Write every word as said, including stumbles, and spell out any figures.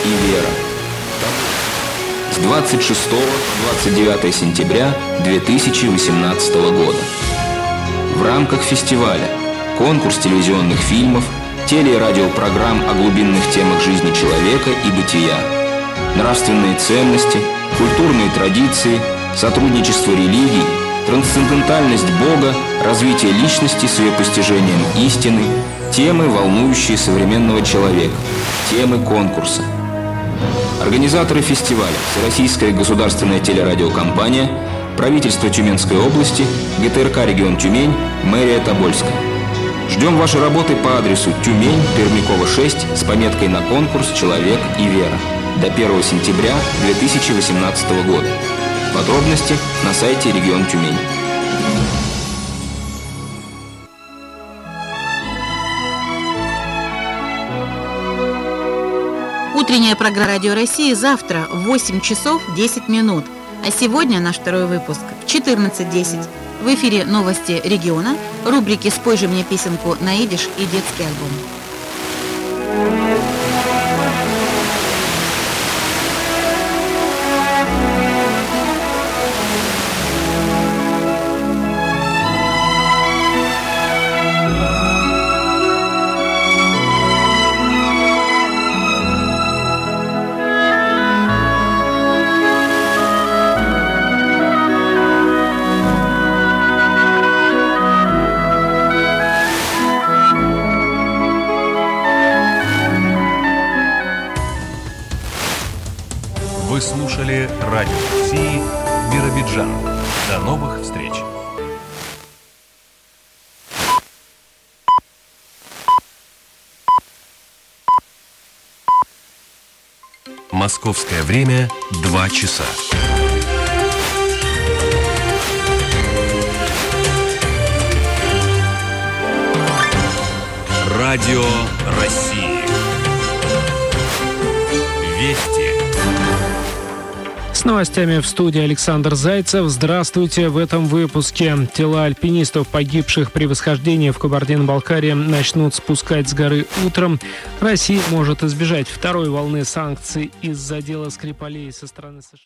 и вера». С двадцать шестого по двадцать девятое сентября две тысячи восемнадцатого года. В рамках фестиваля конкурс телевизионных фильмов, теле- и радиопрограмм о глубинных темах жизни человека и бытия, нравственные ценности, культурные традиции, сотрудничество религий, трансцендентальность Бога, развитие личности с ее постижением истины, темы, волнующие современного человека, темы конкурса. Организаторы фестиваля – Всероссийская государственная телерадиокомпания, правительство Тюменской области, ГТРК «Регион Тюмень», мэрия Тобольска. Ждем вашей работы по адресу Тюмень, Пермякова, шесть, с пометкой на конкурс «Человек и вера» до первого сентября две тысячи восемнадцатого года. Подробности на сайте «Регион Тюмень». Утренняя программа «Радио России» завтра в восемь часов десять минут. А сегодня наш второй выпуск в четырнадцать десять. В эфире новости региона, рубрики «Спой же мне песенку на идиш» и детский альбом. Вы слушали Радио России Биробиджан. До новых встреч! Московское время два часа. Радио России. Вести. С новостями в студии Александр Зайцев. Здравствуйте. В этом выпуске тела альпинистов, погибших при восхождении в Кабардино-Балкарии, начнут спускать с горы утром. Россия может избежать второй волны санкций из-за дела Скрипалей со стороны США.